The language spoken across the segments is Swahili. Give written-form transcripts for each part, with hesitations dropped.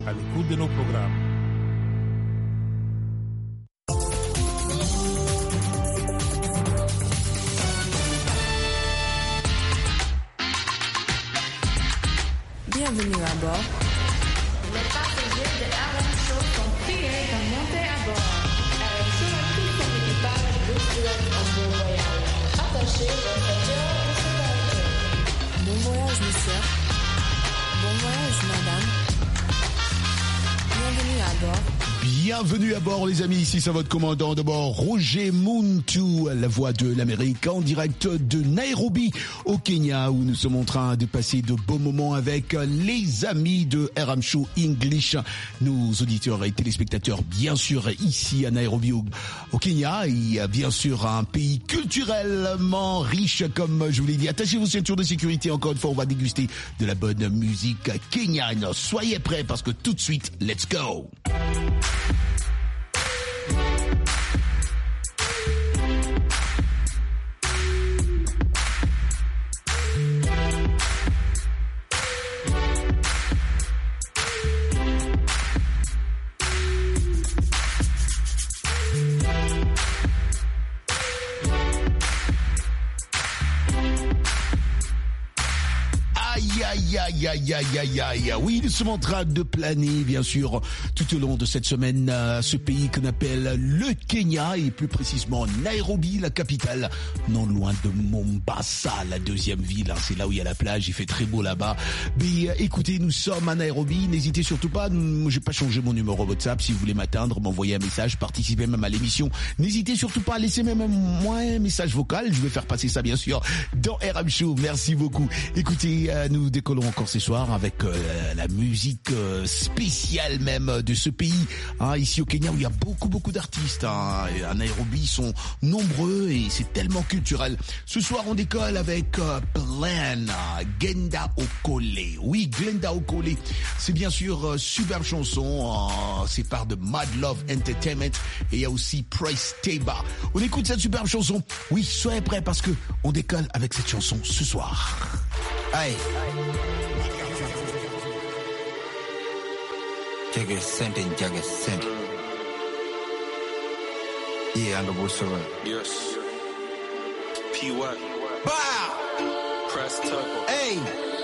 à l'écoute de nos programmes. Bienvenue à bord. Les passagers de RM Show sont priés de monter à bord. RM Show a tout son équipage de pilotes en bon voyage. Attachez votre ceinture de sécurité. Bon voyage, monsieur. Bon voyage, madame. Bienvenue à bord. Bienvenue à bord les amis, ici c'est votre commandant de bord Roger Muntu, la voix de l'Amérique en direct de Nairobi au Kenya où nous sommes en train de passer de beaux moments avec les amis de RM Show English, nos auditeurs et téléspectateurs bien sûr ici à Nairobi au Kenya et bien sûr un pays culturellement riche comme je vous l'ai dit. Attachez vos ceintures de sécurité, encore une fois on va déguster de la bonne musique kenyane. Soyez prêts parce que tout de suite, let's go. Aïe. Oui, nous sommes en train de planer, bien sûr, tout au long de cette semaine, ce pays qu'on appelle le Kenya, et plus précisément Nairobi, la capitale, non loin de Mombasa, la deuxième ville. C'est là où il y a la plage, il fait très beau là-bas. Mais écoutez, nous sommes à Nairobi, n'hésitez surtout pas, j'ai pas changé mon numéro WhatsApp, si vous voulez m'atteindre, m'envoyer un message, participer même à l'émission, n'hésitez surtout pas à laisser même moi un message vocal, je vais faire passer ça bien sûr dans RM Show. Merci beaucoup. Écoutez, nous décollons encore ce soir avec la musique spéciale même de ce pays, hein, ici au Kenya où il y a beaucoup d'artistes, hein, et à Nairobi ils sont nombreux et c'est tellement culturel. Ce soir on décolle avec Plan, Glenda Okole. Oui, Glenda Okole, c'est bien sûr superbe chanson, c'est par de Mad Love Entertainment et il y a aussi Price Taba. On écoute cette superbe chanson. Oui, soyez prêts parce que on décolle avec cette chanson ce soir. Hey. Jagger sent. Yeah, and the bush. Yes. P.Y. Bah! Press turbo. Hey!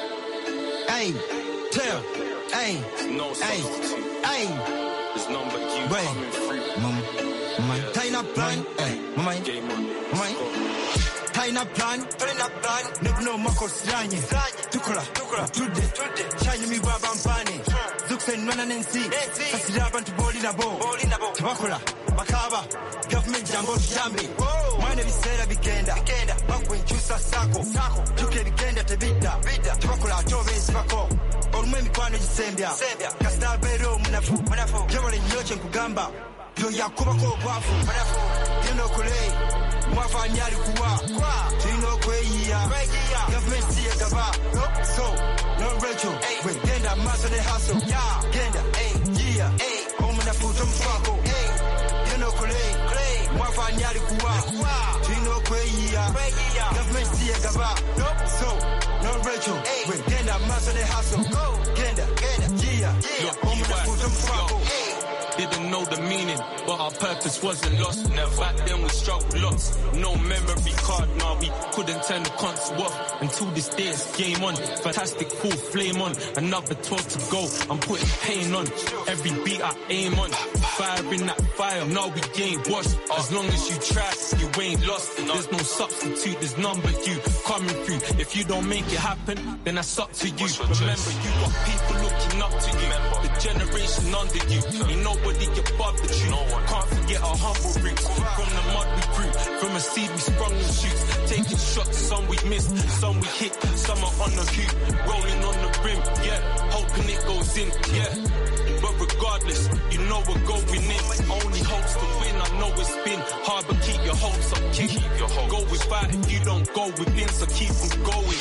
Tell! Hey! No substitute. Hey! There's none but you Wait. coming free. Mama. Tying up plan. Hey, mama. Game on. Mama. Tying up plan. No makos ranye. Tukula. Today. Shine me baba mpane. Zuksen nwana nensi. Fasira abantu boli nabo. Tabakola. Bakaba. Government jambo jambi. Mwana bisera bigenda. Bakwenchusa sako. Tuke bigenda tebita. Tabakola atobe nsibako. Olumwe mikwano gisembya. Kasita bero munafu. Jabole nyoche nkugamba. Yo yakubako obwafu. Yeno kule. Mwafa nyali kuwa. Tino kweya. Government siya gaba. So, no Rachel. We genda maso de hustle. Genda. Yeah. Home na futo mfako. Yeno kule. Mwafa nyali kuwa. Tino kweya. Government siya gaba. So, no Rachel. We genda maso de hustle. Genda. Yeah. Home na futo mfako. Didn't know the meaning, but our purpose wasn't lost. Never. Back then we struggled lots. No memory card, now we couldn't turn the cons off. Until this day it's game on. Fantastic, full flame on. Another 12 to go, I'm putting pain on. Every beat I aim on. Firing that fire, now we ain't washed. As long as you try, you ain't lost. There's no substitute, there's none but you coming through. If you don't make it happen, then that's up to you. Remember, you got people looking up to you. The generation under you. Ain't nobody above the tree. Can't forget our humble roots. From the mud we grew. From a seed we sprung in shoots. Taking shots, some we missed, some we hit. Some are on the hoop, rolling on the rim. Yeah, hoping it goes in. Yeah. But regardless, you know we're going in. Only hopes to win, I know it's been hard, but keep your hopes up, kid. Go without it, you don't go within, so keep them going.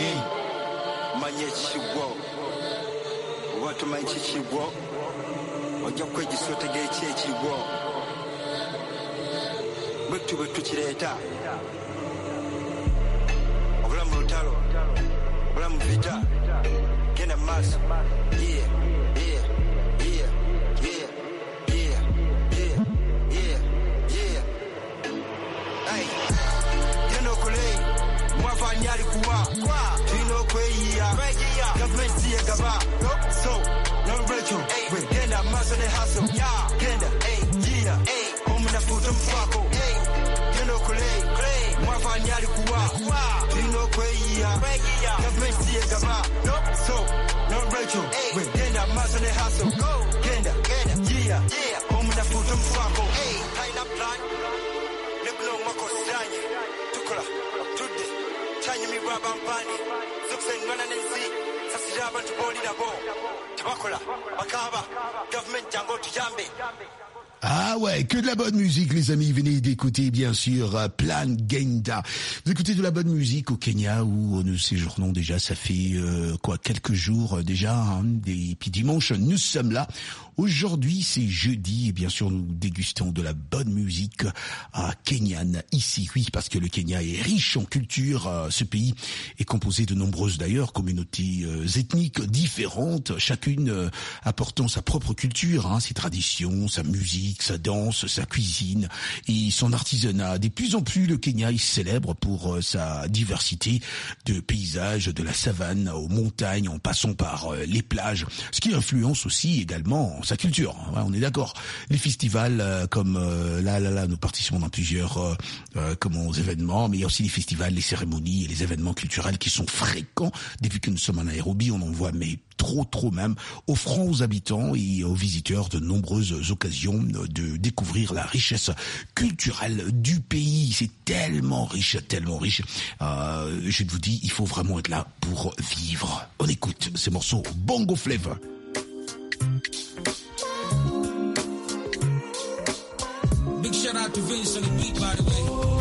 What to my chichi walk? Ojja kwegisootegera ekyekigwo bwe tukireeta obulamu lutalo obulamu vita genda mu maaso yeah Rachel, we genda maso ne hustle, genda, yeah, omuna futo mfako, gendo kule, mwafani alikuwa, dino kweya, government siye gaba, so, no Rachel, we genda maso ne hustle, genda, yeah, omuna futo mfako, haina plan, neblo mako sanye, tukula, tude, chanyi mi baba mpani, zuksen nwana nensi, sasiraba tuboli na bo. Ah ouais, que de la bonne musique les amis, venez d'écouter bien sûr Plan Genda. Vous écoutez de la bonne musique au Kenya où nous séjournons déjà, ça fait quelques jours déjà, et puis dimanche nous sommes là. Aujourd'hui c'est jeudi et bien sûr nous dégustons de la bonne musique kenyane ici, oui, parce que le Kenya est riche en culture. Ce pays est composé de nombreuses d'ailleurs communautés ethniques différentes, chacune apportant sa propre culture, ses traditions, sa musique, sa danse, sa cuisine et son artisanat. De plus en plus, le Kenya est célèbre pour sa diversité de paysages, de la savane aux montagnes, en passant par les plages, ce qui influence aussi également sa culture. Ouais, on est d'accord. Les festivals comme là, nous participons dans plusieurs événements, mais il y a aussi les festivals, les cérémonies et les événements culturels qui sont fréquents. Depuis que nous sommes en Nairobi, on en voit mais trop même, offrant aux habitants et aux visiteurs de nombreuses occasions de découvrir la richesse culturelle du pays. C'est tellement riche. Je vous dis, il faut vraiment être là pour vivre. On écoute ces morceaux Bongo Flava. Big shout out to Vince on the beat, by the way.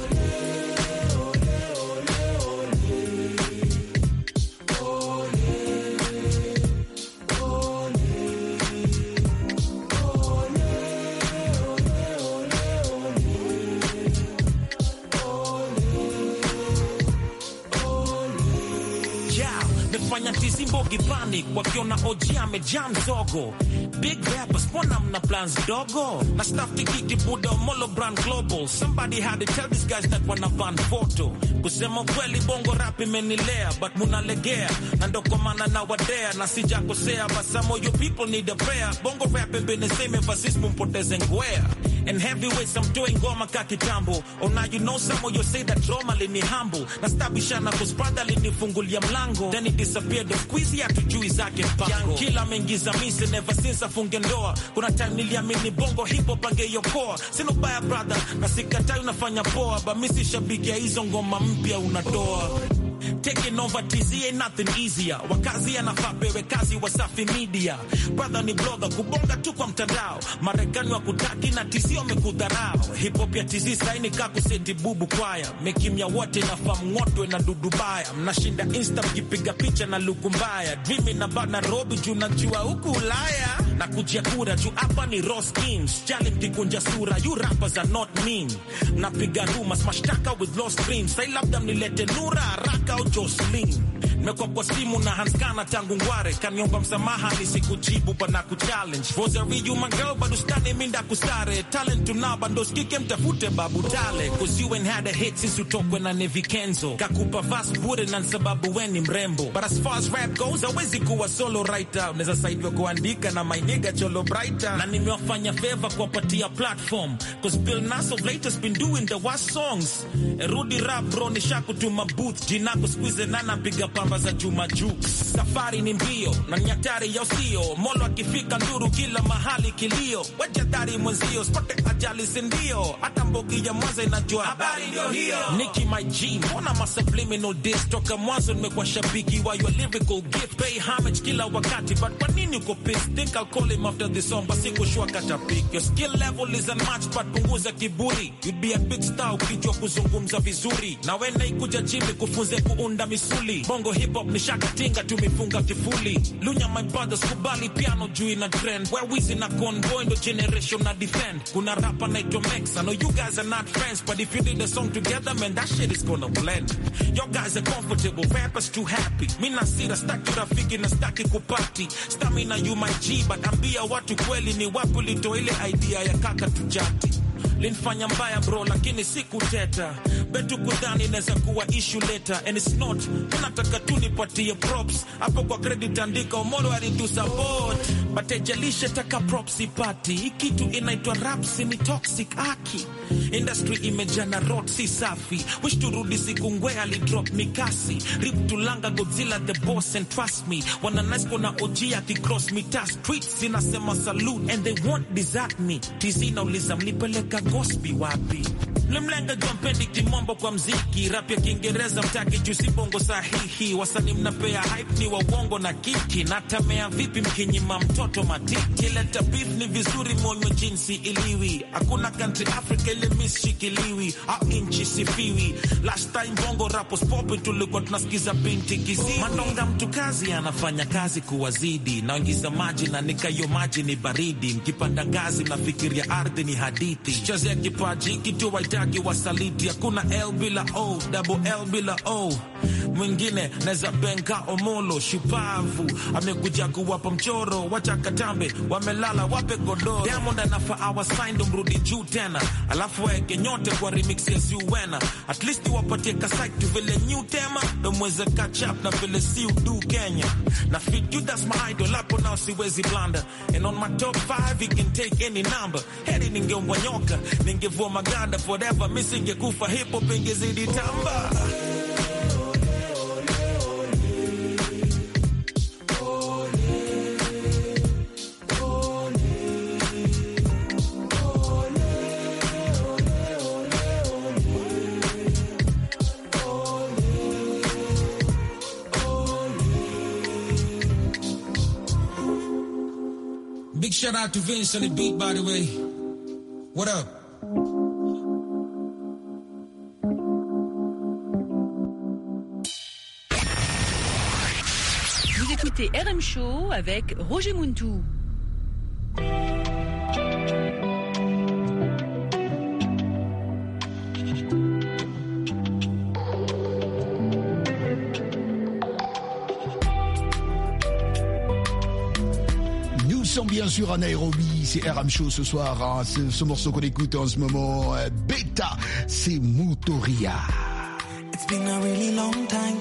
Mbogi panic wakiona OG amejaa mzogo. Big rappers mbona mna plans dogo? Na staff tikiti buda Molo brand global. Somebody had to tell these guys that wana ban photo. Kusema kweli bongo rap imenilea, but munalegea na ndo kwa maana na wadea na sijakosea, but some of you people need a prayer. Bongo rap been the same ever since mumpoteze ngwea. And heavyweights I'm doing goma kakitambo. Oh now you know some of you say that drama lini humble. Na stabishana kusprada lini fungulia mlango. Then it disappeared the squeezy hatujui zake mpango. Young killer mengiza mise never since afunge ndoa. Kuna time niliamini bongo hip hop angeyokoa. Sino baya brother na sikatai unafanya poa, but misi shabiki ya hizo ngoma mpya unatoa. Taking over TZ ain't nothing easier. Wakazi anafaa pewe kazi Wasafi Media. Brother ni blogger kubonga tu kwa mtandao. Marekani wa kutaki na TZ wamekudharau. Hip hop ya TZ saini kakuseti bubu kwaya. Mekimya wote na famngotwe na dudubaya. Mnashinda Insta mkipiga picha na luku mbaya. Dreaming na bad Nairobi juu najua huku Ulaya. Na kujia kura juu hapa ni raw schemes. Jali mkikunja sura, you rappers are not mean. Napiga rumors, mashtaka with lost dreams. Say labda mnilete Nura, Raka au Jocelyn. Nimekuwa kwa simu na Hanskana tangu ngware. Kaniomba msamaha nisikujibu bana kuchallenge. Rosary you my girl but ustani minda kusare. Talent tunaba ndo skike mtafute babu tale. Cause you ain't had a hit since utokwe na Nevi Kenzo. Kakupa vast bure na sababu weni mrembo. But as far as rap goes, hawezi kuwa solo writer. Unaweza saidiwa kuandika na my nigga Cholo Brighter. Na nimewafanya favor kuwapatia platform. Cause Bill Nass of late has been doing the worst songs. Rudi rap bro nishaku to my booth. Jinako squeeze nana piga pamba za chuma juu. Safari ni mbio na nyatari ya usio. Molo akifika nduru kila mahali kilio. Wajadari mwenzio spote ajali sindio. Hata mbogi ya mwanza inajua habari ndio hiyo. Nicki my G mbona ma subliminal diss. Toka mwanzo nimekuwa shabiki wa your lyrical gift. Pay homage kila wakati but kwa nini uko pissed? Think I'll call him after this song but sikushua kata pick. Your skill level is unmatched but punguza kiburi. You'd be a big star ukijua kuzungumza vizuri. Na wena ikuja jimi kufunze kuunda misuli. Bongo hip hop ni shaka tinga tumifunga kifuli. Lunya my brothers kubali piano juu ina trend. Where Wizi na Convoy ndo generation na defend. Kuna rapper naitwa Mex. I know you guys are not friends but if you did a song together man that shit is gonna blend. Your guys are comfortable, rappers too happy. Mina sira staki rafiki na staki kupati. Stamina you my G but ambia watu kweli ni wapi lito ile idea ya kaka tujati. Linfanya mbaya bro lakini siku teta. Betu kudhani neza kuwa issue later. And it's not, unataka tu nipatie props. Hapo kwa credit andika Omolo alitu support. Batejalisha taka propsi party. Kitu inaitwa raps ni toxic aki. Industry imejana rot si safi. Wish turudi siku ngwe ali drop mikasi. Rip tulanga Godzilla the boss and trust me. Wana nice kona OG aki cross me ta streets. Sinasema salute and they won't desert me. Tizi na uliza mnipeleka gospi wapi. Mlemlenga jompendi kimombo kwa mziki. Rap ya Kiingereza mtaki jusi bongo sahihi. Wasani mnapea hype ni wawongo na kiki. Natamea vipi mkinyima mtoto matiki. Leta beef ni vizuri monyo jinsi iliwi. Hakuna country Africa ile miss shikiliwi. Au inchi sifiwi. Last time bongo rappers poppin' tulikuwa tunasikiza binti kiziwi. Mandonga mtu kazi anafanya kazi kuwazidi. Naingiza maji na nikayo maji ni baridi. Mkipanda ngazi mnafikiria ardhi ni hadithi. Chazea kipaji kitu waitaki wasaliti. Hakuna L bila O, double L bila O. Mwingine neza benga omolo shupavu. Amekuja kuwapa mchoro wacha katambe. Wamelala wape godoro. Diamond anafa awa sign mrudi juu tena. Alafu waeke nyote kwa remix ya Zuwena. At least wapatie kasike tu vile new tema. Domweze catch up na vile si udu Kenya. Na fit you that's my idol. Hapo now siwezi blanda. And on my top 5 you can take any number. Heri ningeombwa nyoka. Ningevua maganda forever. Missing kufa hip hop ingezidi tamba. Big shout out to Vince on the beat, by the way. What up? Vous écoutez RM Show avec Roger Muntou. Bien sûr à Nairobi, c'est RM Show ce soir, hein. Ce morceau qu'on écoute en ce moment, Beta, c'est Mutoria. It's been a really long time,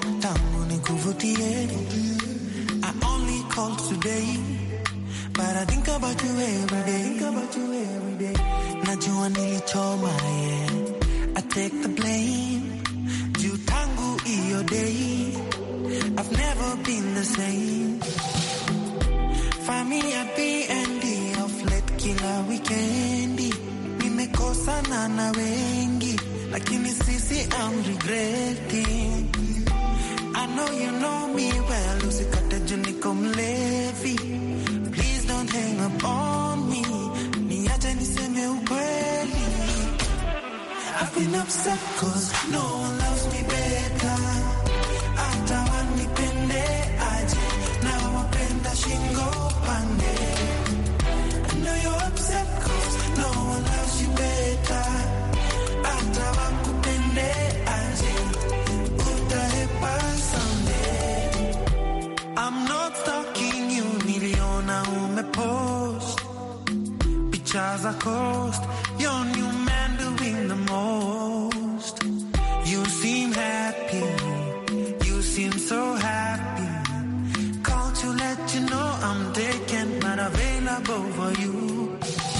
I only called today, but I think about you every day. Najua nilichoma, yeah. I take the blame. Juu tangu iyo day, I've never been the same. Family at BND of late kila weekendi. Nimekosana na wengi, lakini sisi I'm regretting. I know you know me well, usikate juu niko mlevi. Please don't hang up on me, niache niseme ukweli. I've been upset cause no one loves me better. Hata wanipende aje, na wapenda shingo pande. I know you're upset cause no one loves you better. Hata wakupende aje, utahepa someday. I'm not stalking you, niliona umepost pictures are cost. Your new man doing the most. You seem happy, you seem so happy. Call to let you know I'm taken, not available for you.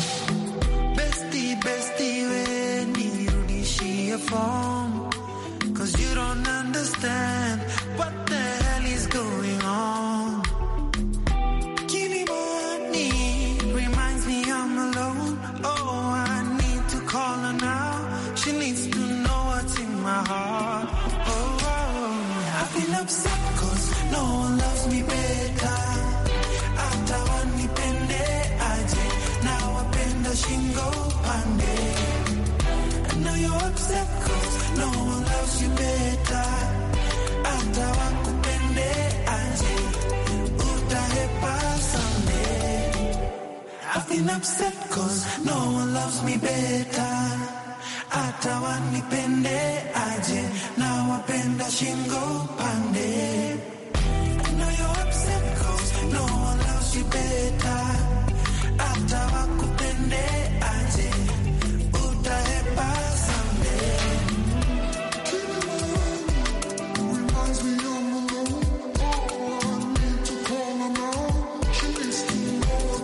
Bestie, when nirudishie phone, cause you don't understand what the hell is going on. Kilimani reminds me I'm alone. Oh, I need to call her now. She needs to know what's in my heart. Oh, I've been upset cause no one loves me better. Hata wanipende aje, na wapenda shingo pande. I know you're upset cause no one loves you better. Hata wakupende aje, utahepa someday. I've been upset cause no one loves me better. Hata wanipende aje, na wapenda shingo pande. I know you're upset cause no one loves you better. Hata wakupende aje, utahepa someday. Reminds me I'm alone. Oh, I need to call her now. She needs to know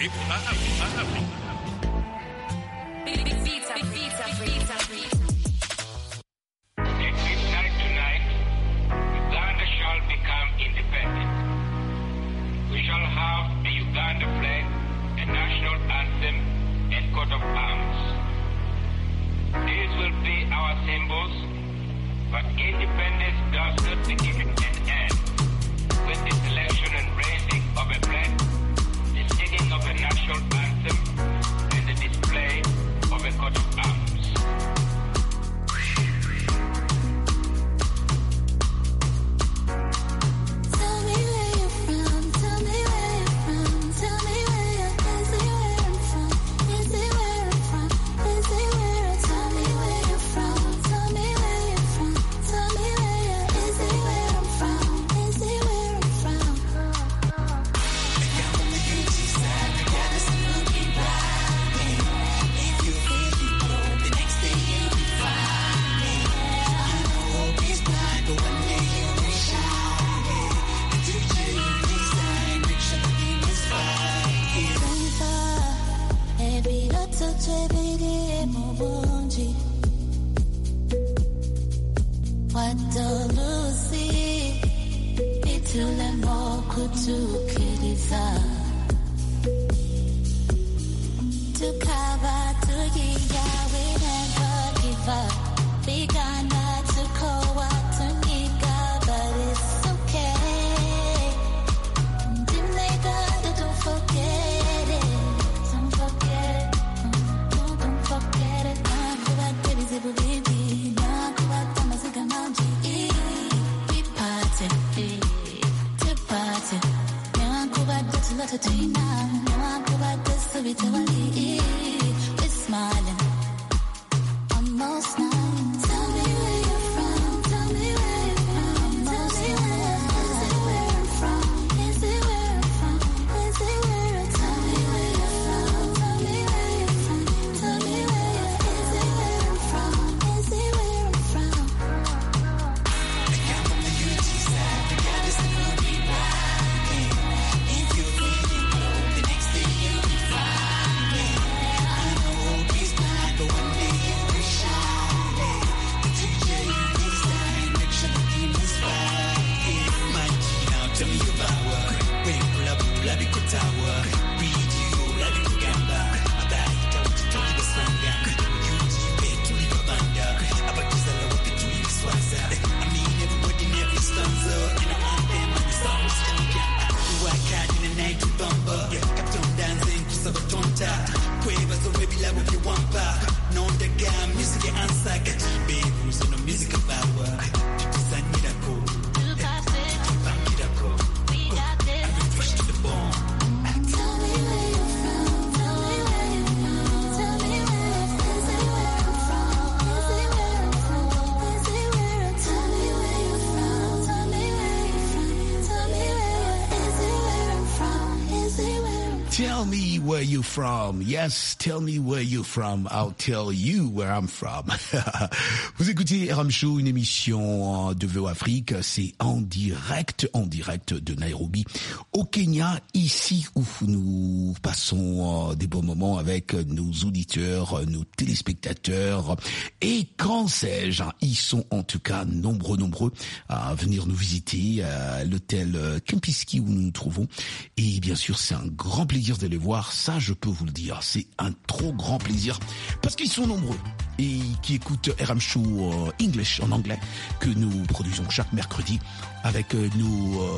Tell me where you're from. Yes, tell me where you're from. I'll tell you where I'm from. Vous écoutez RM Show, une émission de VO Afrique. C'est en direct de Nairobi, au Kenya, ici où nous passons des bons moments avec nos auditeurs, nos téléspectateurs. Et quand sais-je, ils sont en tout cas nombreux à venir nous visiter à l'hôtel Kempinski où nous nous trouvons. Et bien sûr, c'est un grand plaisir de les voir, ça je peux vous le dire, c'est un trop grand plaisir parce qu'ils sont nombreux et qui écoutent RM Show English en anglais que nous produisons chaque mercredi avec nos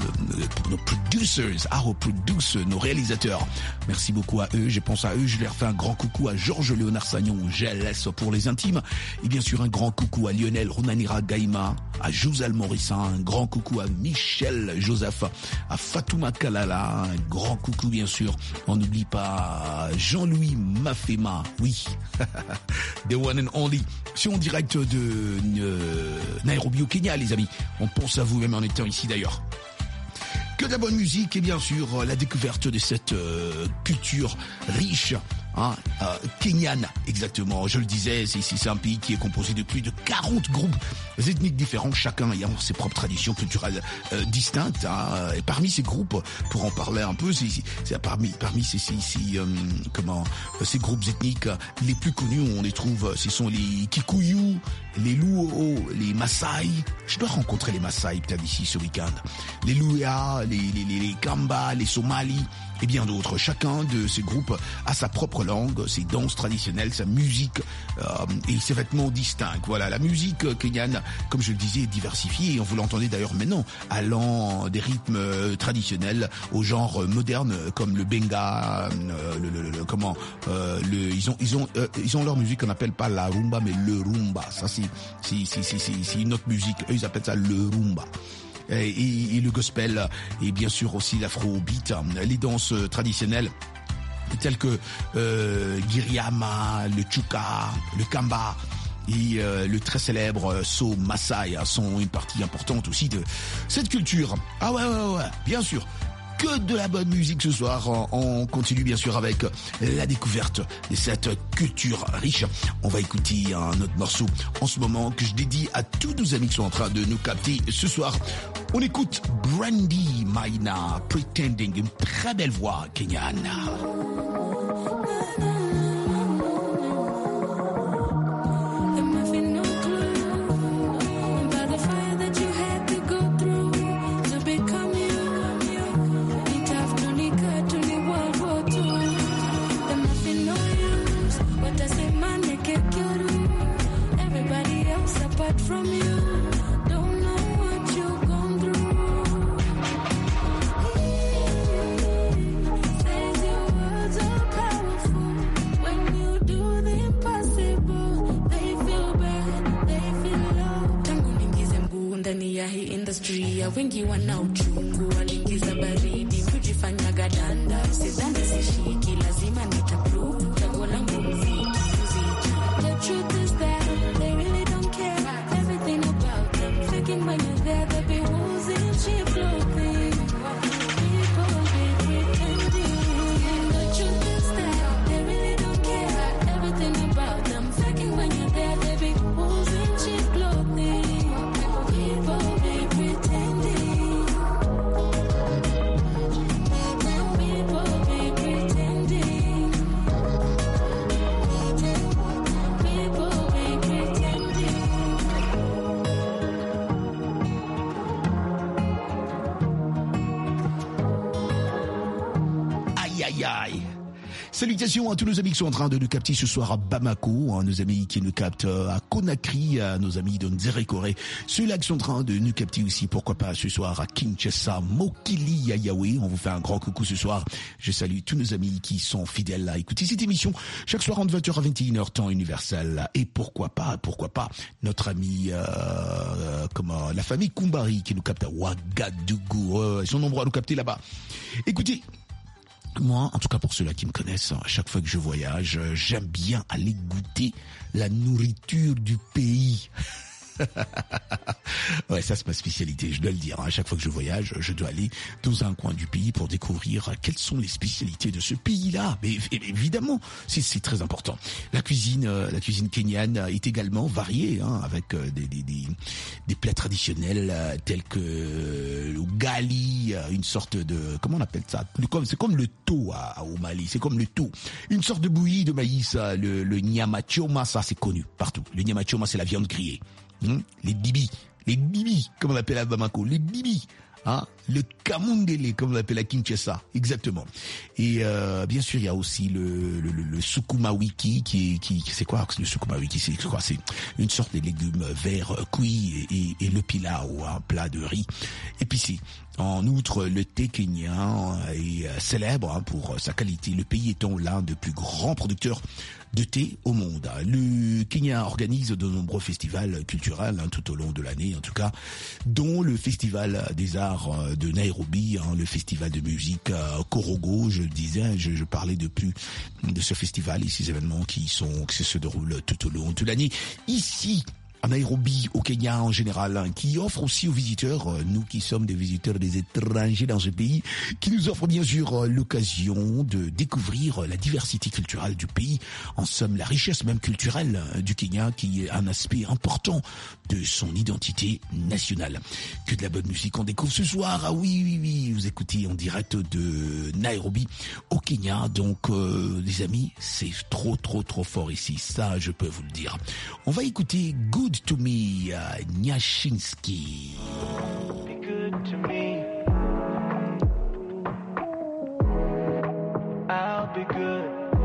producers, nos réalisateurs. Merci beaucoup à eux, je pense à eux, je leur fais un grand coucou à Georges Léonard Sagnon, GLS pour les intimes, et bien sûr un grand coucou à Lionel Runanira Gaïma, à Josal Morissin, un grand coucou à Michel Joseph, à Fatouma Kalala, un grand coucou bien sûr, on n'oublie pas Jean-Louis Mafema, oui, the one and only, c'est en direct de Nairobi au Kenya les amis, on pense à vous même en étant ici d'ailleurs. Que de la bonne musique et bien sûr la découverte de cette culture riche Kenyan, exactement, je le disais, c'est un pays qui est composé de plus de 40 groupes ethniques différents, chacun ayant ses propres traditions culturelles distinctes. Et parmi ces groupes, pour en parler un peu, c'est parmi ces groupes ethniques les plus connus, on les trouve, ce sont les Kikuyu, les Luo, les Maasai. Je dois rencontrer les Maasai peut-être ici ce week-end. Les Luya, les Kamba, les Somalis et bien d'autres. Chacun de ces groupes a sa propre langue, ses danses traditionnelles, sa musique et ses vêtements distincts. Voilà, la musique kenyane, comme je le disais, est diversifiée. Et vous l'entendez d'ailleurs maintenant, allant des rythmes traditionnels au genre moderne comme le benga, ils ont leur musique qu'on n'appelle pas la rumba mais le rumba. Ça c'est une autre musique. Eux ils appellent ça le rumba. Et le gospel et bien sûr aussi l'afrobeat, les danses traditionnelles telles que Giriama, le Chuka, le Kamba et le très célèbre So Maasai sont une partie importante aussi de cette culture. Ah ouais, bien sûr. Que de la bonne musique ce soir. On continue bien sûr avec la découverte de cette culture riche. On va écouter un autre morceau en ce moment que je dédie à tous nos amis qui sont en train de nous capter ce soir. On écoute Brandy Maina, Pretending, une très belle voix kenyane. From you, don't know what you've gone through. Says your words are powerful. When you do the impossible, they feel bad, they feel low. Tangu niingize mguu ndani ya hii industry ya wengi wana uchungu, waliingiza baridi kujifanya gadanda, sidhani sishiki, lazima nitaprove chaguo langu mziki. The truth is that they really don't care. When you're there, they'll be wolves in cheap clothing. People be pretending. The truth is that they really don't care. Everything about them faking. When you're there, they'll be wolves in cheap clothing. People be pretending. People be pretending. People be pretending. Aïe. Salutations à tous nos amis qui sont en train de nous capter ce soir à Bamako, nos amis qui nous captent à Conakry, à nos amis de Nzerekore, ceux-là qui sont en train de nous capter aussi, pourquoi pas ce soir à Kinshasa, Mokili, Yayawe. On vous fait un grand coucou ce soir. Je salue tous nos amis qui sont fidèles à écouter cette émission chaque soir entre 20h à 21h temps universel. Et pourquoi pas notre ami la famille Kumbari qui nous capte à Ouagadougou. Ils sont nombreux à nous capter là-bas. Écoutez, moi, en tout cas pour ceux-là qui me connaissent, à chaque fois que je voyage, j'aime bien aller goûter la nourriture du pays. Ouais, ça c'est ma spécialité, je dois le dire. À chaque fois que je voyage, je dois aller dans un coin du pays pour découvrir quelles sont les spécialités de ce pays-là. Mais évidemment, c'est très important. La cuisine kenyane est également variée, avec des plats traditionnels tels que le ugali, une sorte de, comment on appelle ça ? C'est comme le tau au Mali, c'est comme le tau. Une sorte de bouillie de maïs, le nyama choma, ça c'est connu partout. Le nyama choma, c'est la viande grillée. Les bibi, comme on l'appelle à Bamako, les bibi, le kamungele, comme on l'appelle à Kinshasa, exactement. Et bien sûr, il y a aussi le sukuma wiki, qui c'est quoi le sukuma wiki, c'est une sorte de légumes verts cuits et le pilau, un plat de riz épicé. En outre, le thé kenyan est célèbre pour sa qualité, le pays étant l'un des plus grands producteurs de thé au monde. Le Kenya organise de nombreux festivals culturels tout au long de l'année, en tout cas, dont le Festival des Arts de Nairobi, le festival de musique Korogo. Je le disais, je parlais de ce festival et ces événements qui se déroulent tout au long de l'année. Ici, à Nairobi, au Kenya en général, hein, qui offre aussi aux visiteurs, nous qui sommes des visiteurs des étrangers dans ce pays, qui nous offre bien sûr l'occasion de découvrir la diversité culturelle du pays, en somme la richesse même culturelle du Kenya, qui est un aspect important de son identité nationale. Que de la bonne musique on découvre ce soir. Ah oui, vous écoutez en direct de Nairobi au Kenya, donc les amis, c'est trop fort ici, ça je peux vous le dire. On va écouter Good to Me, Nyashinski. Be good to me. I'll be good.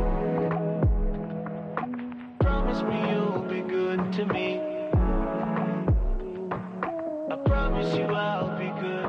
Promise me you'll be good to me. I promise you I'll be good.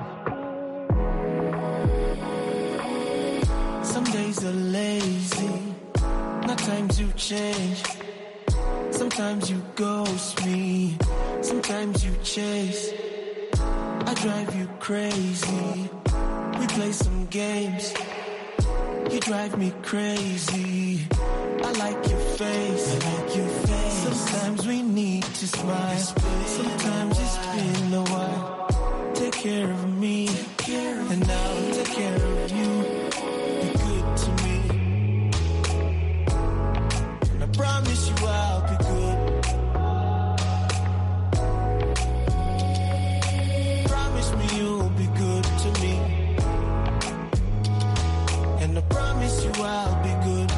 Some days are lazy, not times you change. Sometimes you ghost me, sometimes you chase. I drive you crazy, we play some games. You drive me crazy, I like your face, Sometimes we need to smile, sometimes it's been a while. Take care of me, and I'll take care of you. Be good to me, and I promise you I'll be good. Promise me you'll be good to me, and I promise you I'll be good.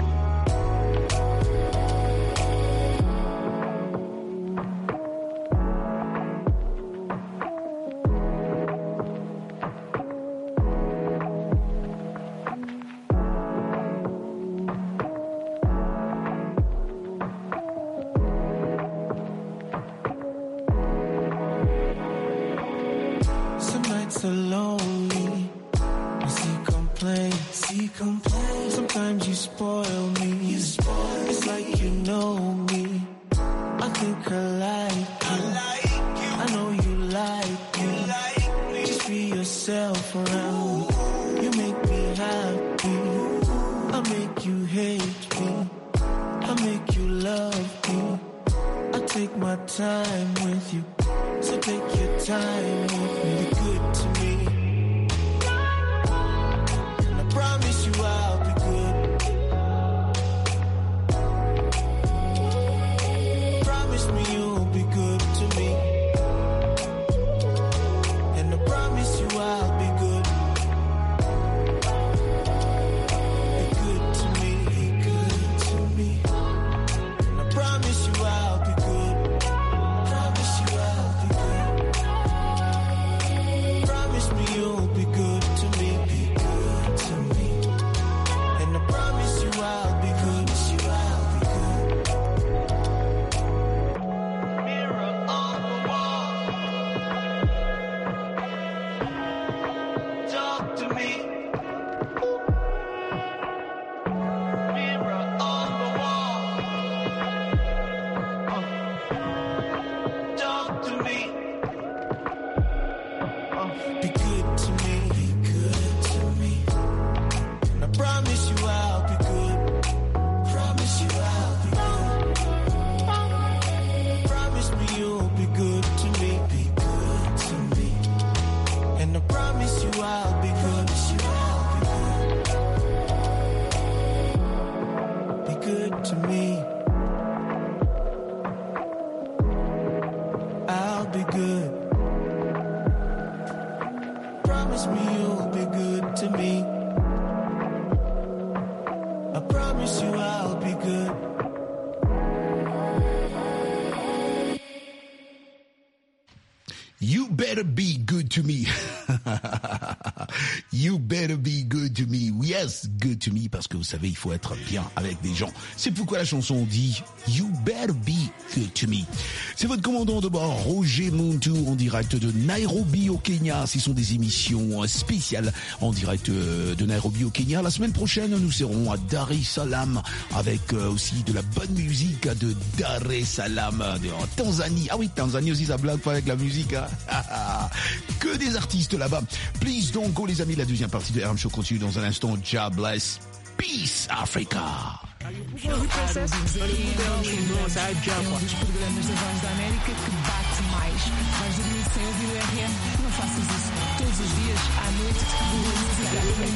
Some nights are lonely, I see complain. Sometimes you spoil me, it's like you know me. I think I like you, I know you like me. Just be yourself around me. You make me happy, I make you hate me, I make you love me. I take my time with you, so take your time with me. Be good to me, and I promise you I'll be good. Promise me you'll be good to me, and I promise you I'll be good. Be good to me, and I promise you I'll be good. Promise you I'll be good. Promise me you'll be good to me. Be good to me, and I promise you I'll be good. Mirror on the wall, talk to me. Mirror on the wall, talk to me. Be good to me, and I promise you I'll be good. Promise you I'll be good. Promise me you'll be good to me. Be good to me, and I promise you I'll be good. Be good to me, I'll be good. Promise me you'll be good to me. I promise you I'll be good. You better be good to me. You better be good to me. Yes, good to me, parce que vous savez, il faut être bien avec des gens. C'est pourquoi la chanson dit You better be good to me. C'est votre commandant de bord, Roger Muntu, en direct de Nairobi au Kenya. Ce sont des émissions spéciales en direct de Nairobi au Kenya. La semaine prochaine, nous serons à Dar es Salaam avec aussi de la bonne musique de Dar es Salaam, de Tanzanie. Ah oui, Tanzanie aussi, ça blague pas avec la musique, hein. Que des artistes là-bas. Please don't go, les amis. La deuxième partie de RM Show continue dans un instant. God bless. Peace, Africa. dos programas da Voz da América que bate mais. Vais dormir sem ouvir o RM? Não faças isso. Todos os dias, à noite, boa música.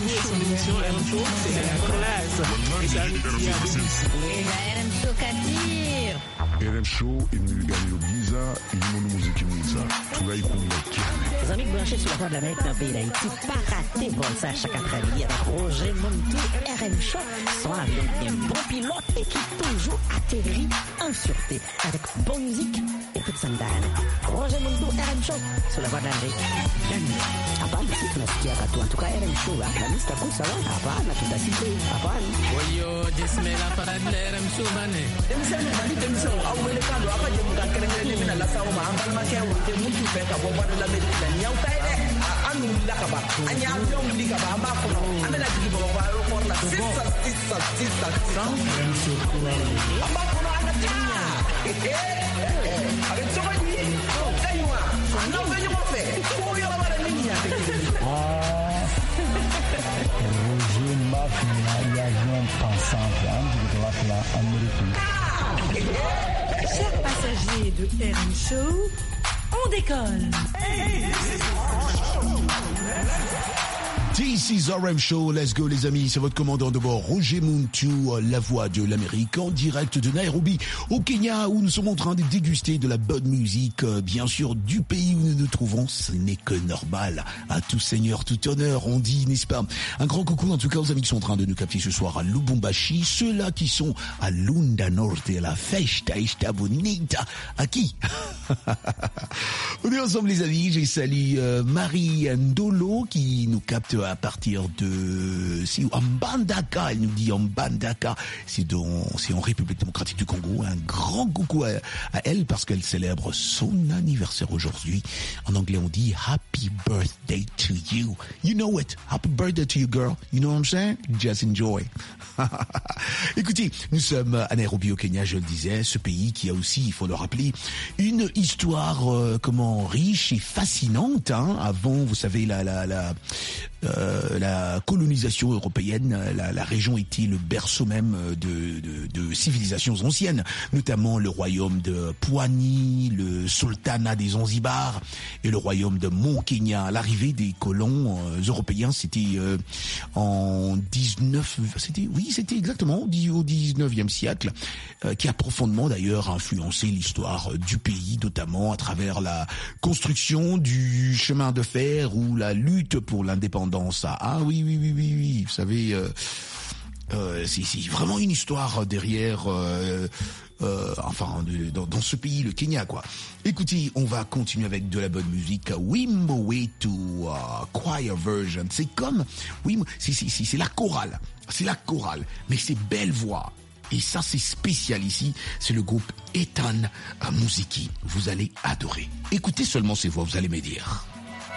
RM Show imeganyiro byiza irimo n'umuziki mwiza turayikunda cyane. Les amis branchés sur la Voix de l'Amérique dans le pays d'Haïti, pas raté pour ça chaque après-midi avec Roger Montou, RM Show, soit avec un bon pilote et qui toujours atterrit en sûreté avec bonne musique et toute sandale. Roger Montou, RM Show, sur la Voix de l'Amérique. Hapana, sisi tunasikia katu, en tout cas RM Show, Alhamisi takuwa sawa, hapana, tutasikia, hapana. Oyo, Jesmela parade la RM Show bane. Emisani bali temisani, awele kando, apa je muka kerengere mina la sawa ma, ambal ma kaya wote mutu peka, Voix de l'Amérique la nyau taide, anu la kaba, anya avion li kaba, amba kono, amena jiki baba wa aeroport la, sisa. Amba kono anatia. Avec ce qu'on dit, kaywa, anu venye mo fe, ko yo la bara nini ya. Roger Mafia, avion pensante, de la américaine. Chers passagers de RM Show, on décolle. This is RM Show, let's go les amis, c'est votre commandant de bord Roger Montou, la voix de l'Amérique en direct de Nairobi au Kenya où nous sommes en train de déguster de la bonne musique, bien sûr du pays où nous nous trouvons, ce n'est que normal, à tout seigneur, tout honneur, on dit, n'est-ce pas? Un grand coucou en tout cas aux amis qui sont en train de nous capter ce soir à Lubumbashi, ceux-là qui sont à Lunda Norte, la Festa Esta Bonita, à qui? On est ensemble les amis, j'ai salué Marie Ndolo qui nous capte à partir de Mbandaka, elle nous dit Mbandaka, c'est en République démocratique du Congo. Un grand coucou à elle parce qu'elle célèbre son anniversaire aujourd'hui. En anglais on dit Happy Birthday to you. You know it. Happy birthday to you girl. You know what I'm saying? Just enjoy. Écoutez, nous sommes à Nairobi au Kenya, je le disais, ce pays qui a aussi, il faut le rappeler, une histoire riche et fascinante. Avant, vous savez, la colonisation européenne, la région était le berceau même de civilisations anciennes, notamment le royaume de Pwani, le sultanat des Zanzibar et le royaume de Mont Kenya. L'arrivée des colons européens, c'était c'était exactement au 19e siècle, qui a profondément d'ailleurs influencé l'histoire du pays, notamment à travers la construction du chemin de fer ou la lutte pour l'indépendance. Ah oui, vous savez, c'est vraiment une histoire derrière, dans ce pays, le Kenya, quoi. Écoutez, on va continuer avec de la bonne musique. Wimbo Way to Choir Version. C'est comme, c'est la chorale. C'est la chorale, mais c'est belle voix. Et ça, c'est spécial ici. C'est le groupe Ethan Muziki. Vous allez adorer. Écoutez seulement ces voix, vous allez me dire.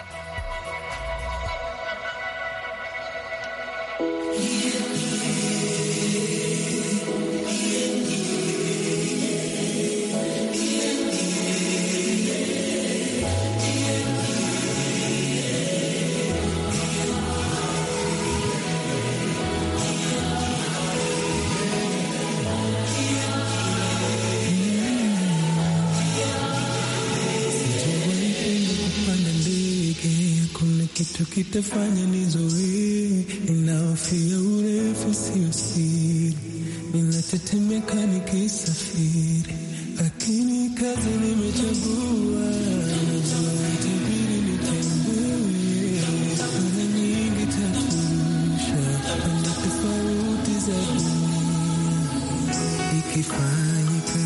Kitafanya nizoe, ninahofia urefu sio siri, ninatetemeka nikisafiri, lakini kazi nimechagua, najua itabidi nitembee, mara nyingi takurusha, pande tofauti za dunia, ikifanyika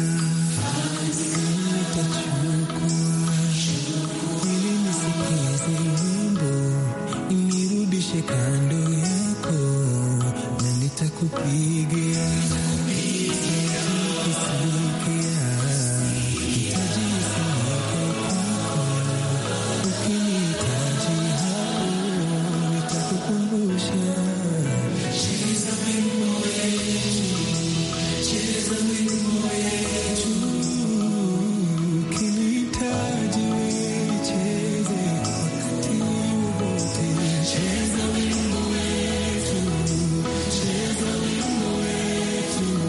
nitachukua, ili nisikize nirudishe kando yako na nitakupigia to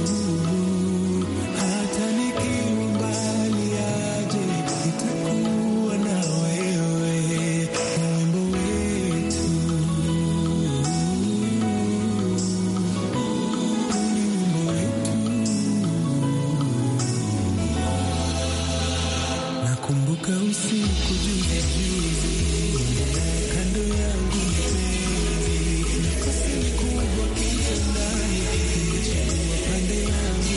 nakumbuka usiku juzi kando yangu mpenzi, nafasi kubwa kitandani, nikiwa pande yangu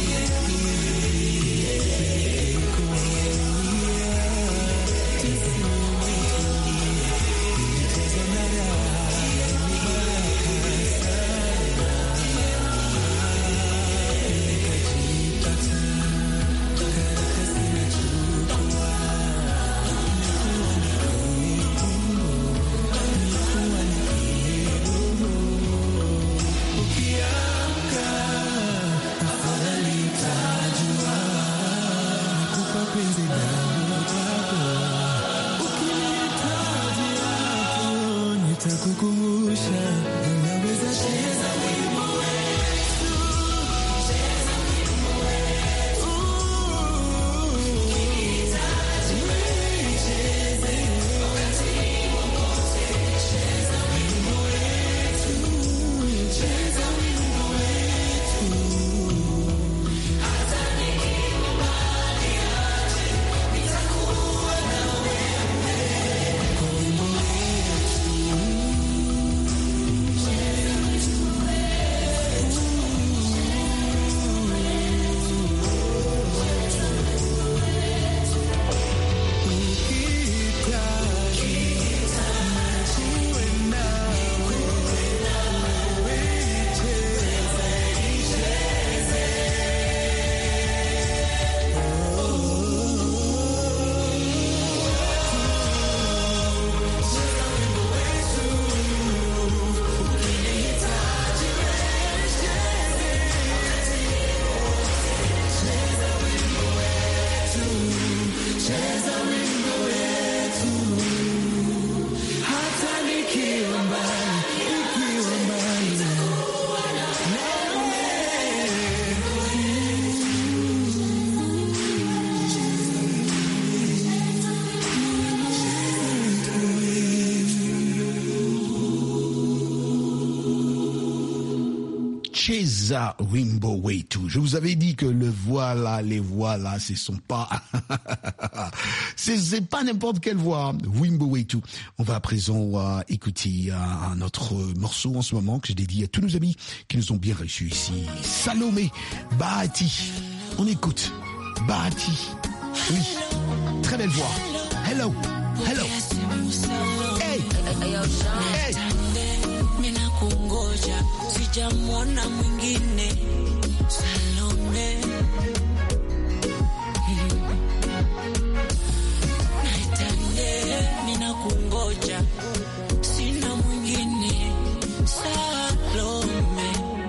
Cheza Wimbo Wetu. Je vous avais dit que le voilà, les voilà, ce sont pas, c'est pas n'importe quelle voix. Wimbo Wetu. On va à présent écouter un autre morceau en ce moment que je dédie à tous nos amis qui nous ont bien reçus ici. Salomé Bahati. On écoute Bahati. Oui, très belle voix. Hello, hello. Hey, hey. Mina kungoja sijamwona mwingine Salome, naitande mina kungoja sina mwingine Salome,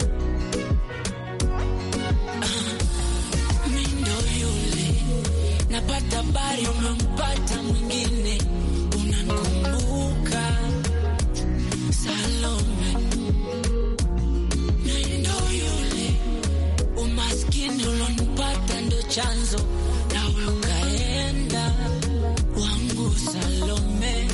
mindo yule napata bari unampata mwingine unankumbuka Salome, na ndo yule umaskini ulonipata ndo chanzo nawe ukaenda wangu Salome,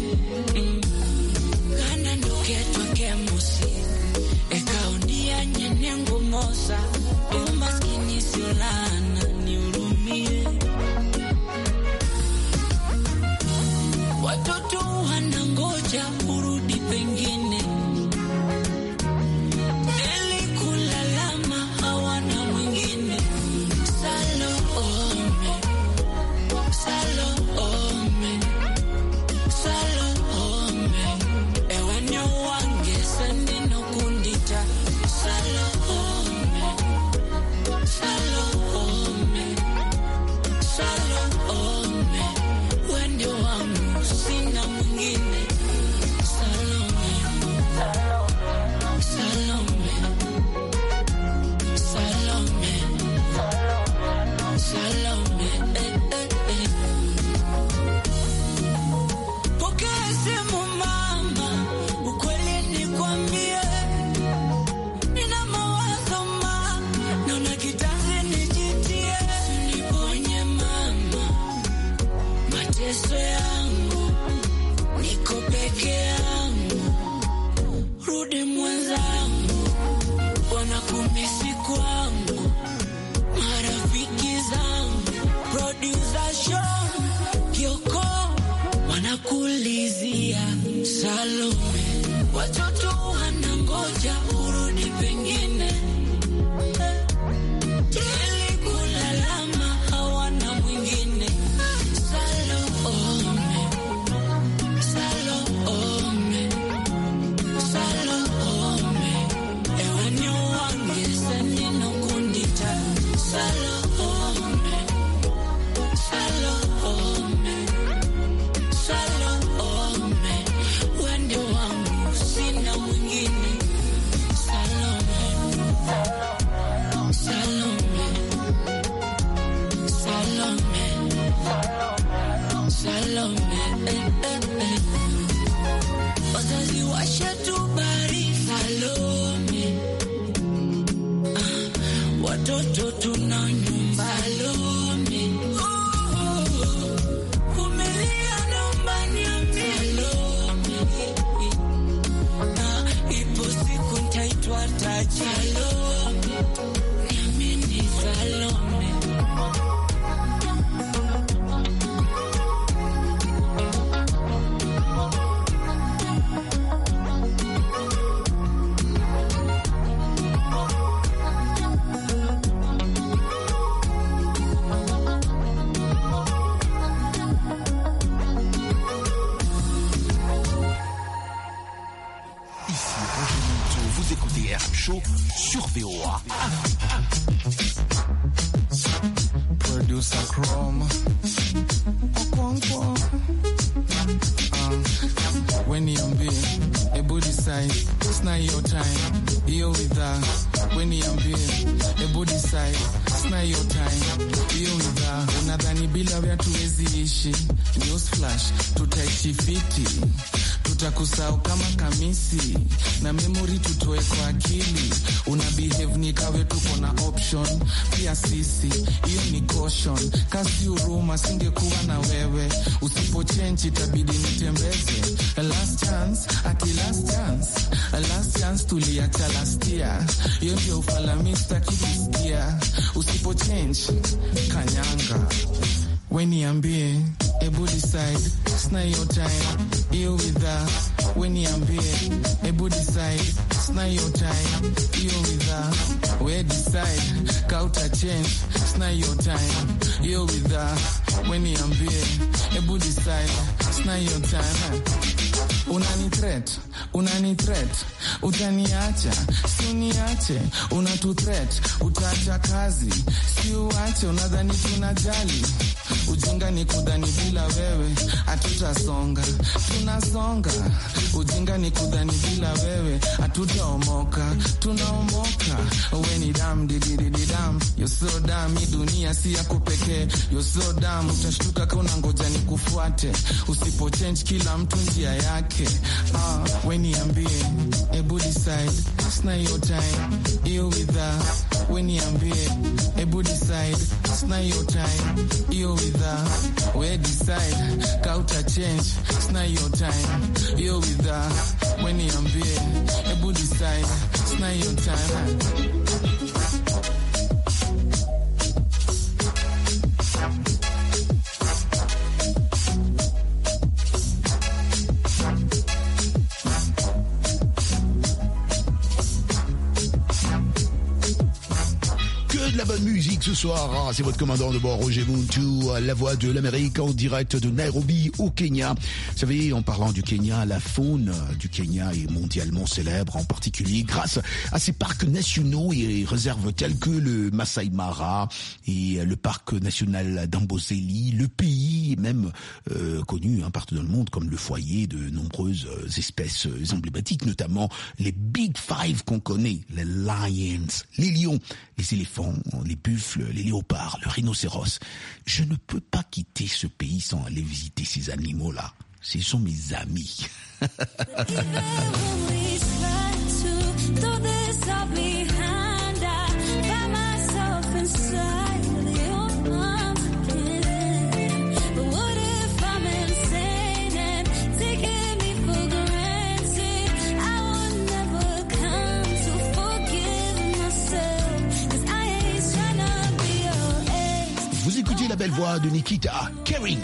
kana ndoketwa kemusi ekaondia nyenengu mosa umaskini siolana niurumie watoto wanangoja urudi pengine Salome, watoto tuna nyumba lome. Vumilia naomba niambie lome. Na ipo siku nitaitwa taji lome. Niamini Salome. Vous écoutez RM Show sur VOA. Producer Chrome. When niambie, ebu decide, it's not your time, hiyo widha. When niambie, ebu decide, it's not your time, hiyo widha. Unadhani bila wewe tuwezi ishi? News flash, tutaishi fiti. Tutakusahau kama kamisi na memory tutoe kwa akili. Una behave ni kawe tuko na option pia sisi, hiyo ni caution. Kasi huruma singekuwa na wewe, usipo change itabidi nitembeze. Last chance, ati last chance, last chance tuliacha last year. Hiyo ndio ufalamista kikusikia, usipo change kanyanga. When niambie, ebu decide, it's not your time, hiyo widha. When niambie, ebu decide, it's not your time, hiyo widha. We decide, kauta change, it's not your time, hiyo widha. When niambie, ebu decide, it's not your time. Unani threat, utaniacha, si uniache, unatu threat, utaacha kazi, si uache, unadhani tunajali. Ujinga ni kudhani bila wewe hatutasonga, tunasonga. Ujinga ni kudhani bila wewe hatutaomoka, tunaomoka. Wewe ni dam dam, you're so damn, hii dunia si yako pekee, you're so damn. Utashtuka kuna ngoja nikufuate, usipo change kila mtu njia yake. Wewe niambie, ebu decide, it's not your time, hiyo widha. Wewe niambie, ebu decide, it's not your time, hiyo widha. We decide, kauta change, it's not your time, hiyo widha. Wewe niambie, ebu decide, it's not your time. La bonne musique ce soir, c'est votre commandant de bord Roger Muntu, la voix de l'Amérique en direct de Nairobi au Kenya. Vous savez, en parlant du Kenya, la faune du Kenya est mondialement célèbre, en particulier grâce à ses parcs nationaux et réserves tels que le Masai Mara et le parc national d'Amboseli. Le pays est même connu partout dans le monde comme le foyer de nombreuses espèces emblématiques, notamment les Big Five qu'on connaît, les lions, les lions, les éléphants, les buffles, les léopards, le rhinocéros. Je ne peux pas quitter ce pays sans aller visiter ces animaux-là. Ce sont mes amis. Vous écoutez la belle voix de Nikita, Caring.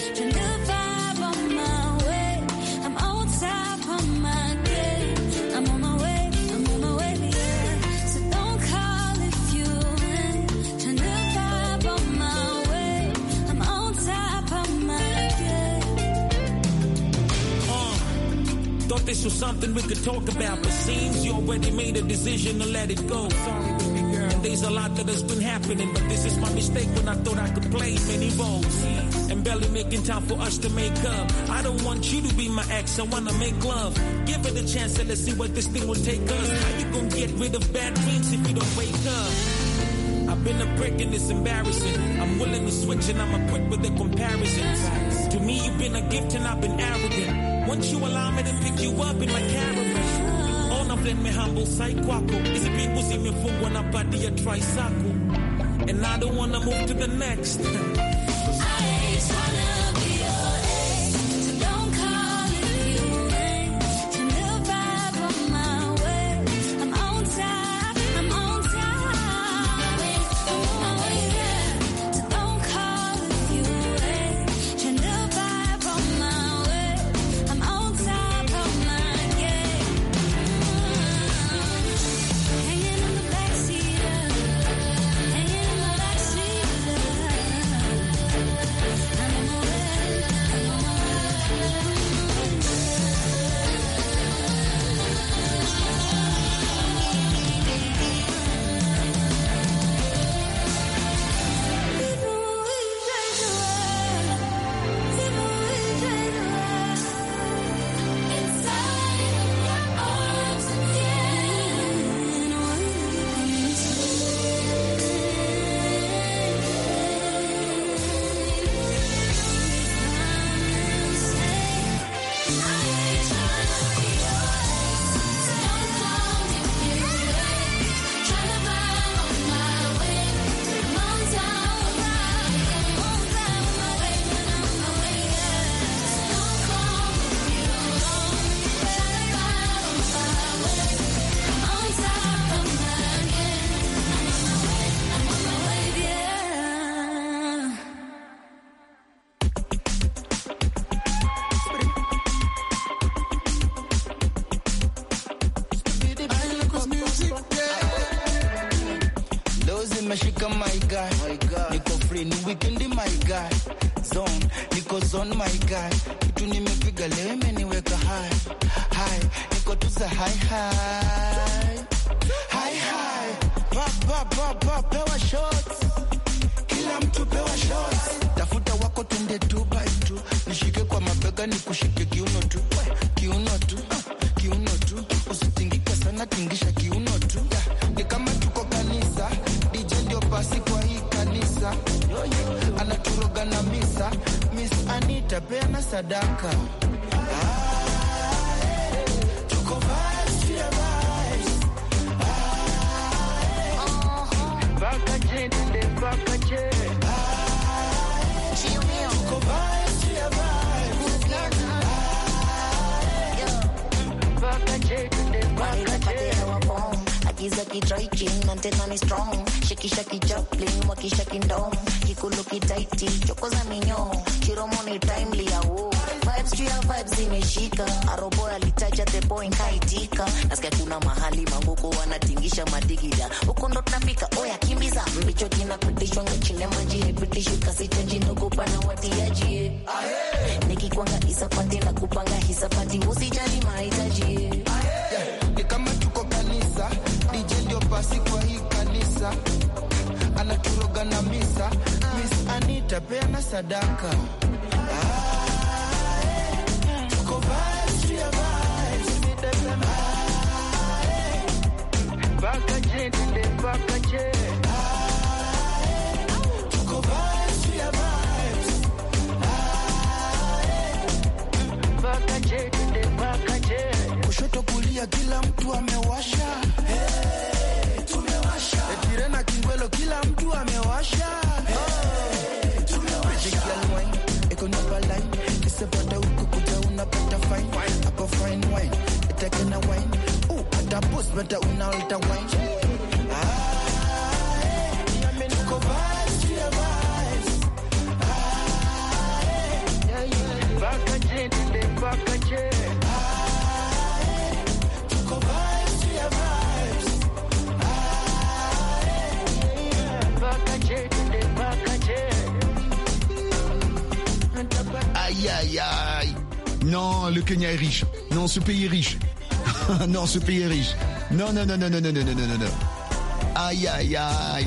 Thought this was something we could talk about, but seems you already made a decision to let it go. And there's a lot that has been happening, but this is my mistake when I thought I could play many roles and barely making time for us to make up. I don't want you to be my ex, I wanna make love. Give it a chance and let's see what this thing will take us. How you gonna get rid of bad dreams if you don't wake up? I've been a prick and it's embarrassing. I'm willing to switch and I'm equipped with the comparisons. To me you've been a gift and I've been arrogant. Once you allow me to pick you up in my caravan, on a explain me humble side kwako. Hizi pingu zimefungwa na badi ya tricycle. And I don't wanna move to the next. Mashika my guy, niko free ni weekend my guy, zone niko zone my guy, kitu nimepiga leo imeniweka high, niko tuza high, pop pewa shots, kila mtu pewa shots, tafuta wako twende 2x2, nishike kwa mabega nikushike kiuno tu, usitingike sana tingisha kiuno tu, ni kama tuko kanisa. Basi kwa hii kanisa anaturoga na misa. Miss Anita peana sadaka. Tuko vibes to your vibes. Baka jende baka je. Tuko vibes to your vibes. Baka jende baka je. Akiza kitraiking na tena ni strong. Shaki Joplin, wakisha kindom. Kikulu kitaiti, choko za minyo. Chiromo ni timely ya wo. Vibes to your vibes imeshika. Arobo alitaja the boy nkaitika. Nasikia kuna mahali manguko wanatingisha madigida. Huko ndo tunafika, oya kimbiza. Mbicho kina kutishwa ngachine maji. Repetition kasi chanji nogopa na watiaji. Nikikwanga isapati na kupanga hisapati. Usijali mahitaji. Ni kama tuko kanisa. DJ ndio basi kwa hii kanisa. Anaturoga na misa. Miss Anita peana sadaka. Tuko vibes to your vibes. Baka jende baka je. Tuko vibes to your vibes. Baka jende baka je. Kushoto kulia kila mtu amewasha. Tumewasha. Etirena Kingwelo kila mtu amewasha. Tumewasha. Chikia wine, eko nipa line. Kisepata huku kuja unapata fine. Hapo fine wine, etake na wine. Ata boss bata unalta wine. Tuko vibes to your vibes. Baka jende baka je. Tuko vibes to your vibes. Aïe, aïe, aïe. Non, le Kenya est riche. Non, ce pays est riche. Non, ce pays est riche. Non, non, non, non, non, non, non, non, non, non. Aïe, aïe, aïe.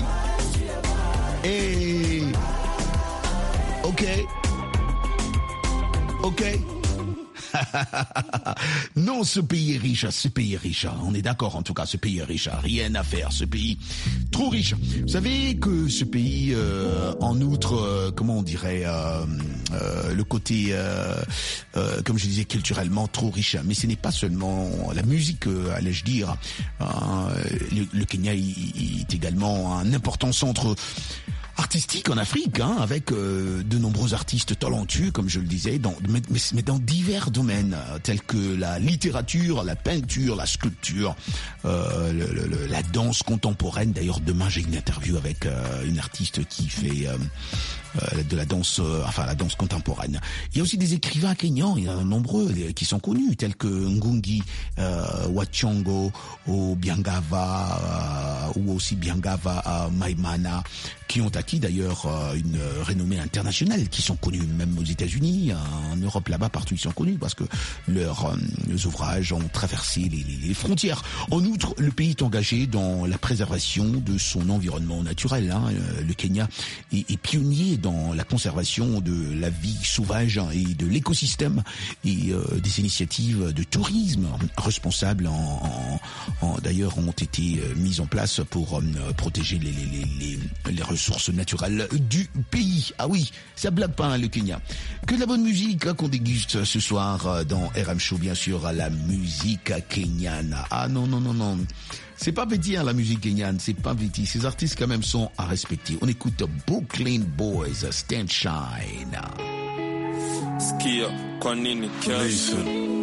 Hey. Ok. Ok. Non, ce pays est riche, on est d'accord en tout cas, ce pays est riche, rien à faire, ce pays trop riche. Vous savez que ce pays, en outre, comment on dirait, le côté, comme je disais, culturellement trop riche, mais ce n'est pas seulement la musique, allais-je dire. Le Kenya est également un important centre artistique en Afrique, avec de nombreux artistes talentueux, comme je le disais, mais dans divers domaines, tels que la littérature, la peinture, la sculpture, la danse contemporaine. D'ailleurs, demain, j'ai une interview avec une artiste qui fait de la danse, la danse contemporaine. Il y a aussi des écrivains kenyans, il y en a nombreux qui sont connus, tels que Ngungi, Wachongo, ou Biangava, ou aussi Biangava Maimana, qui ont acquis d'ailleurs une renommée internationale, qui sont connus même aux États-Unis, en Europe là-bas, partout ils sont connus parce que leurs ouvrages ont traversé les frontières. En outre, le pays est engagé dans la préservation de son environnement naturel. Le Kenya est pionnier dans la conservation de la vie sauvage et de l'écosystème, et des initiatives de tourisme responsables d'ailleurs ont été mises en place pour protéger les ressources naturelles du pays. Ah oui, ça blague pas, le Kenya. Que de la bonne musique qu'on déguste ce soir dans RM Show, bien sûr, la musique kenyane. Ah non. C'est pas petit, la musique kenyane, c'est pas petit. Ces artistes quand même sont à respecter. On écoute Brooklyn Boys, Stand Shine. Skia, kwa nini kesho?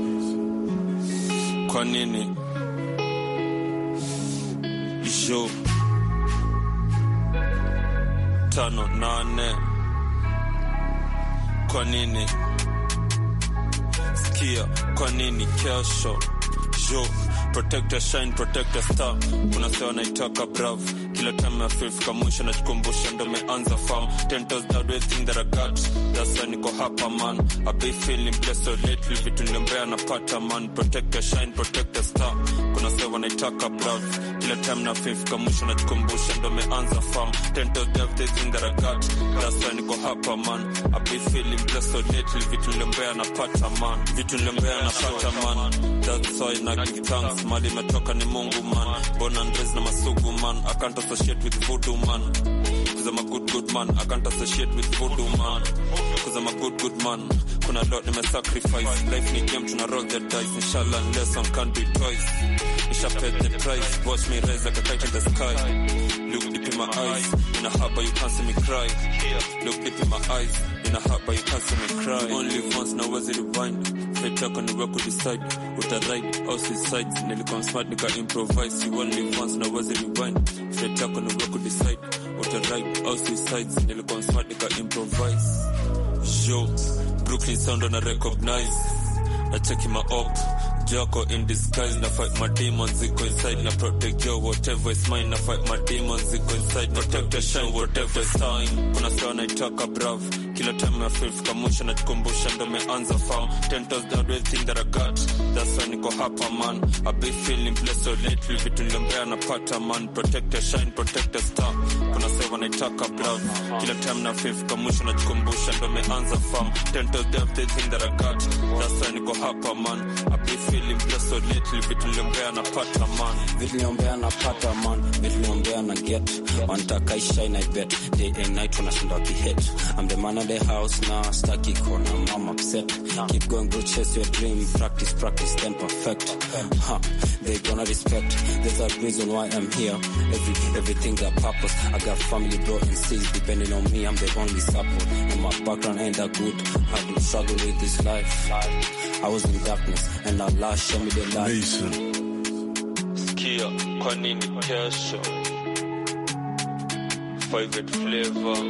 Kwa nini? Jo 5-8. Kwa nini? Skia, kwa nini kesho? Jo, protect your shine, protect your star. Kuna sewa naitaka bravo. Kila time ya fifth kamusha na chikumbusha ndo meanza farm. 10 toes down with thing that I got. That's why niko hapa man. I be feeling blessed so lately. Vitu nilembea na pata man. Protect your shine, protect your star. Kuna sewa naitaka bravo. Kila time na fifth kamusha na chikumbusha ndo meanza farm. 10 toes down with thing that I got. That's why niko hapa man. I be feeling blessed so lately. Vitu nilembea na pata man. Vitu nilembea na pata man. That's why na give thanks. Mali metoka ni Mungu man. Born and raised na masugu man. I can't associate with voodoo man. Cause I'm a good man. I can't associate with voodoo man. Cause I'm a good man. Kuna lot nime sacrifice. Life ni game, tuna roll the dice. Inshallah unless one can't be twice. Nisha paid the price. Watch me rise like a kite in the sky. Look deep in my eyes. In a heart but you can't see me cry. Look deep in my eyes. In a heart but you can't see me cry. You only live once, now where's it rewind? Fate talk on the work with decide. With a ride, or suicide. Nilikuwa smart nika improvise. You only live once, now where's it rewind? Fate talk on the work with decide. With a ride, or suicide. Nilikuwa smart nika improvise. Yo, Brooklyn sound on a recognize. I check him up. Joko in disguise, na fight my demons, ziko inside, na protect yo, whatever is mine, na fight my demons, ziko inside, protect the shine, whatever is time. Kuna sewa naitaka bravo, kila time ya filth kamusha na chikumbusha ndo meanza farm. 10 toes down with thing that I got, that's why niko hapa man. I be feeling blessed so lately, vitu nilembea na pata man. Protect the shine, protect the star. Kuna sewa naitaka bravo, kila time na filth kamusha na chikumbusha ndo meanza farm. 10 toes down with thing that I got, that's why niko hapa man. I be feeling blessed so lately, vitu niliombea na pata man. Vitu niliombea na pata man, vitu niliombea na get. Wantaka ishine I bet, day and night tunashinda wakihit. I'm the man of the house now, staki kona, mom upset. Keep going bro, chase your dream, practice, then perfect. They gonna respect, there's a reason why I'm here. Everything got purpose, I got family bro and sis, depending on me, I'm the only support. And my background ain't that good, I do struggle with this life. I was in darkness, and Allah show me the light. Mason. Skia, kwa nini kesho? Favorite flavor.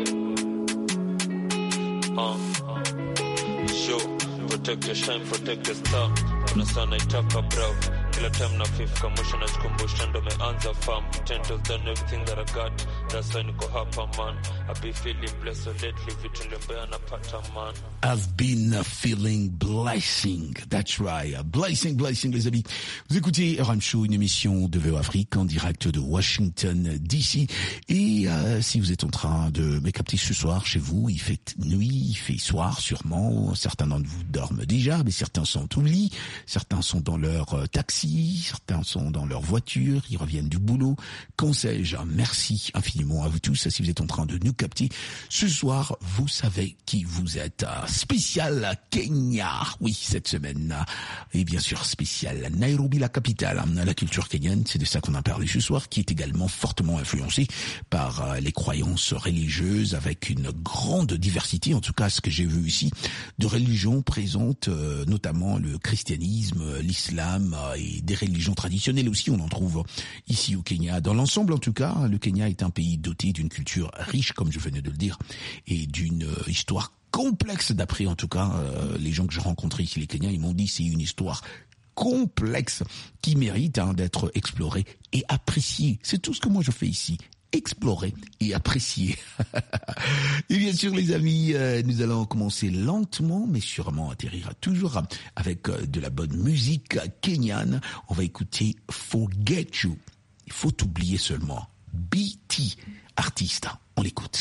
Show, protect your shine, protect your star. Kuna sana itaka bravo. Kila time na fifth kamusha na chikumbusha ndo meanza farm. 10 toes done everything that I got. that's why niko hapa man. I be feeling blessed lately, vitu ndembea napata man. I've been feeling blessing. That's right. Blessing, les amis. Vous écoutez RM Show, une émission de VO Afrique en direct de Washington, D.C. Et si vous êtes en train de me capter ce soir chez vous, il fait nuit, il fait soir sûrement. Certains d'entre vous dorment déjà, mais certains sont au lit. Certains sont dans leur taxi. Certains sont dans leur voiture. Ils reviennent du boulot. Qu'en sais-je? Merci infiniment à vous tous. Si vous êtes en train de nous capter ce soir, vous savez qui vous êtes. Spécial Kenya, oui, cette semaine. Et bien sûr, spécial Nairobi, la capitale. La culture kenyane, c'est de ça qu'on a parlé ce soir, qui est également fortement influencée par les croyances religieuses, avec une grande diversité, en tout cas ce que j'ai vu ici, de religions présentes, notamment le christianisme, l'islam et des religions traditionnelles aussi, on en trouve ici au Kenya. Dans l'ensemble, en tout cas, le Kenya est un pays doté d'une culture riche, comme je venais de le dire, et d'une histoire complexe, d'après en tout cas les gens que j'ai rencontrés ici, les Kenyans, ils m'ont dit c'est une histoire complexe qui mérite d'être explorée et appréciée. C'est tout ce que moi je fais ici. Explorer et apprécier. Et bien sûr, les amis, nous allons commencer lentement, mais sûrement atterrir toujours avec de la bonne musique kenyane. On va écouter Forget You. Il faut oublier seulement. BT, artiste. On l'écoute.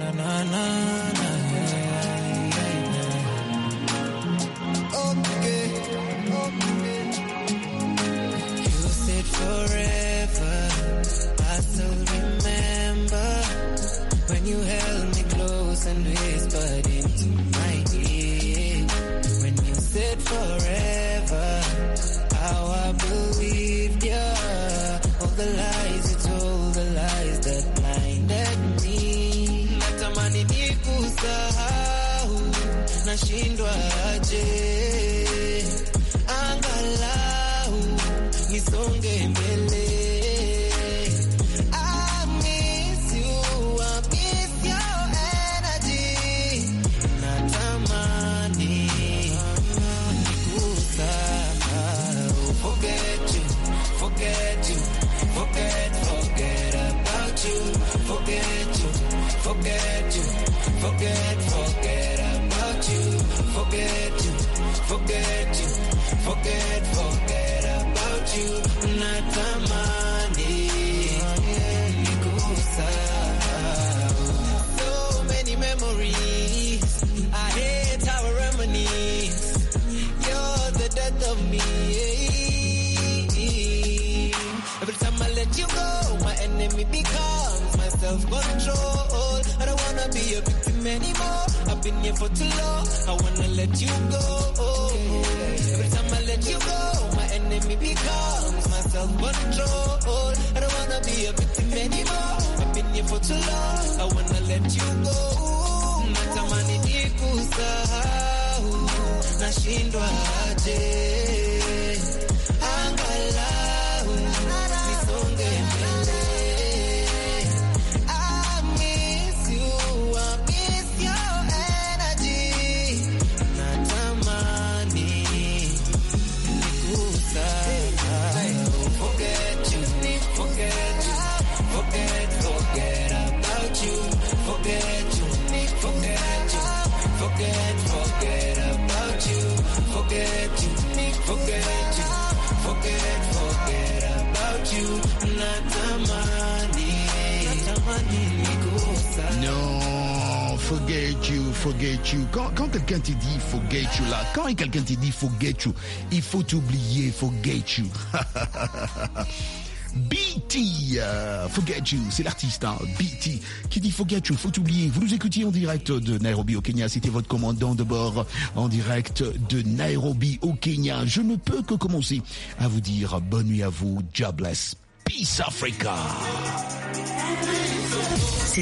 You said forever, I still remember when you held me close and whispered into my ear. When you said forever, how I believed you. All the lies you told, the lies that blinded me. Natamani nikusahau, nashindwa aje. Angalau nisonge mbele. I miss you, I miss your energy. Natamani nikusahau. Forget you, forget you, forget about you. Forget you, forget you, forget about you. Forget you, forget you, forget about you. Natamani nikusahau. So many memories, I hate how I reminisce. You're the death of me. Every time I let you go, my enemy becomes my self-control. I don't wanna be a victim anymore. I've been here for too long. I wanna let you go. Every time I let you go, my enemy becomes my self-control. I don't wanna be a victim anymore. I've been here for too long. I wanna let you go. Natamani nikusahau, nashindwa aje. Angalau nisonge mbele. I miss you, I miss your energy. Natamani nikusahau. Forget you, forget you, forget about you. Forget you, forget you, forget about you. Forget you, forget you, forget about you. Natamani nikusahau. Non, forget you. Quand quelqu'un te dit forget you là, quand quelqu'un te dit forget you, il faut oublier forget you. BT, Forget You, c'est l'artiste, BT, qui dit Forget You, faut oublier. Vous nous écoutiez en direct de Nairobi au Kenya, c'était votre commandant de bord en direct de Nairobi au Kenya. Je ne peux que commencer à vous dire bonne nuit à vous, God bless, Peace Africa.